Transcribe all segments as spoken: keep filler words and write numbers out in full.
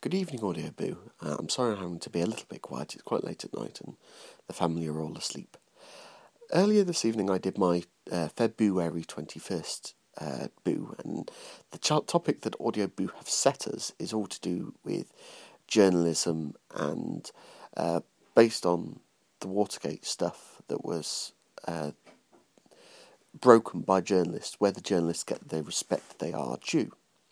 Good evening, Audio Boo. Uh, I'm sorry I'm having to be a little bit quiet. It's quite late at night and the family are all asleep. Earlier this evening I did my uh, February twenty-first uh, Boo, and the ch- topic that Audio Boo have set us is all to do with journalism and uh, based on the Watergate stuff that was uh, broken by journalists, whether journalists get the respect they are due.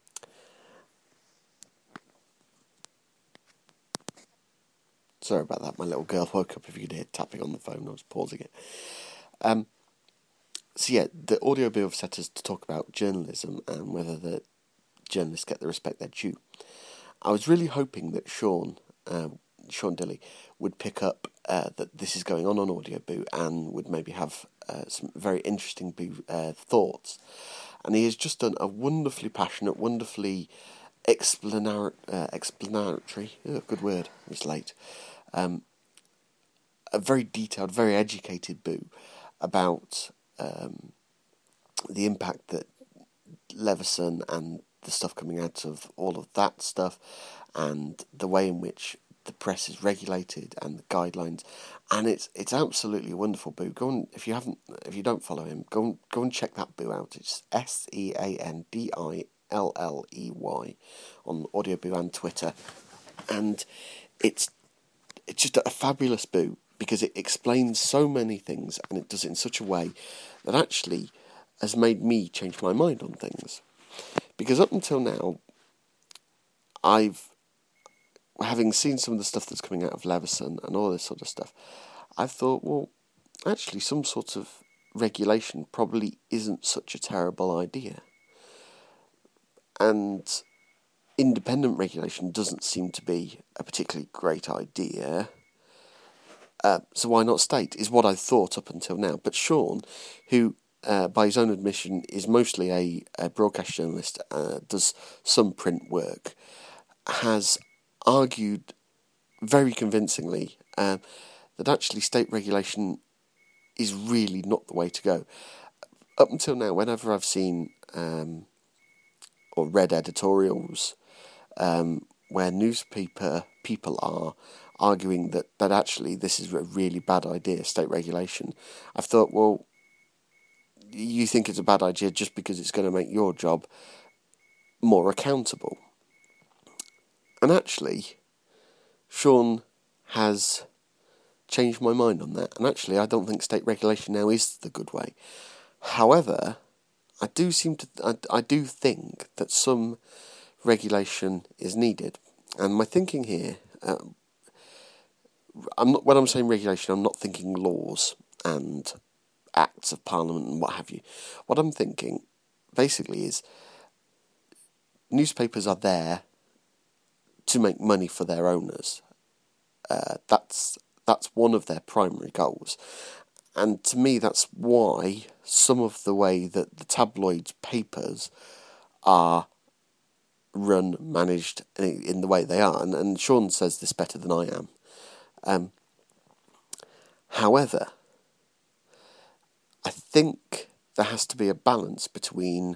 Sorry about that, my little girl woke up. If you could hear tapping on the phone, I was pausing it. Um, so yeah, the Audio Boo have set us to talk about journalism and whether the journalists get the respect they're due. I was really hoping that Sean, uh, Sean Dilly, would pick up uh, that this is going on on Audio Boo and would maybe have uh, some very interesting Boo uh, thoughts. And he has just done a wonderfully passionate, wonderfully explanar- uh, explanatory, oh, good word, it's late, um, a very detailed, very educated Boo about um, the impact that Leveson and the stuff coming out of all of that stuff and the way in which the press is regulated and the guidelines, and it's it's absolutely a wonderful Boo. Go and if you haven't if you don't follow him, go and go and check that Boo out. It's S E A N D I L L E Y on Audio Boo and Twitter, and it's it's just a fabulous Boo because it explains so many things and it does it in such a way that actually has made me change my mind on things. Because up until now, I've, having seen some of the stuff that's coming out of Leveson and all this sort of stuff, I've thought, well, actually some sort of regulation probably isn't such a terrible idea. And independent regulation doesn't seem to be a particularly great idea. Uh, so why not state, is what I thought up until now. But Sean, who, uh, by his own admission, is mostly a, a broadcast journalist, uh, does some print work, has argued very convincingly uh, that actually state regulation is really not the way to go. Up until now, whenever I've seen um, or read editorials um, where newspaper people are arguing that, that actually this is a really bad idea, state regulation, I've thought, well, you think it's a bad idea just because it's going to make your job more accountable. And actually, Sean has changed my mind on that, and actually I don't think state regulation now is the good way. However, I do seem to, I, I do think that some regulation is needed, and my thinking here, um, I'm not, when I'm saying regulation, I'm not thinking laws and acts of parliament and what have you. What I'm thinking, basically, is newspapers are there to make money for their owners. Uh, that's that's one of their primary goals. And to me, that's why some of the way that the tabloids' papers are run, managed in the way they are. And, and Sean says this better than I am. Um, however, I think there has to be a balance between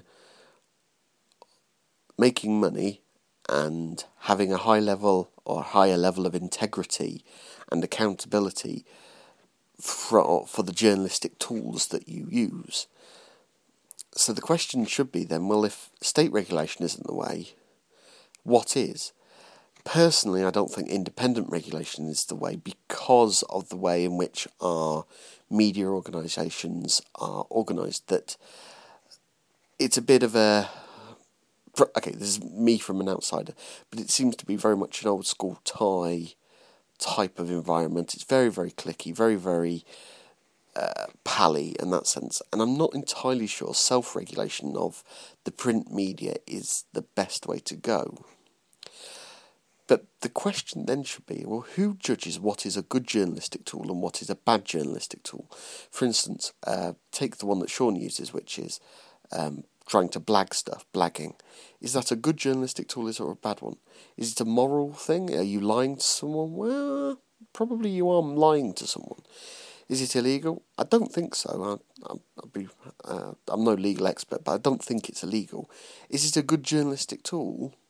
making money and having a high level or higher level of integrity and accountability for, for the journalistic tools that you use. So the question should be then, well, if state regulation isn't the way, what is? Personally, I don't think independent regulation is the way because of the way in which our media organisations are organised, that it's a bit of a... Okay, this is me from an outsider, but it seems to be very much an old school tie type of environment. It's very, very cliquey, very, very uh, pally in that sense. And I'm not entirely sure self-regulation of the print media is the best way to go. But the question then should be, well, who judges what is a good journalistic tool and what is a bad journalistic tool? For instance, uh, take the one that Sean uses, which is um, trying to blag stuff, blagging. Is that a good journalistic tool, is it, or a bad one? Is it a moral thing? Are you lying to someone? Well, probably you are lying to someone. Is it illegal? I don't think so. I, I, I'll be, uh, I'm no legal expert, but I don't think it's illegal. Is it a good journalistic tool?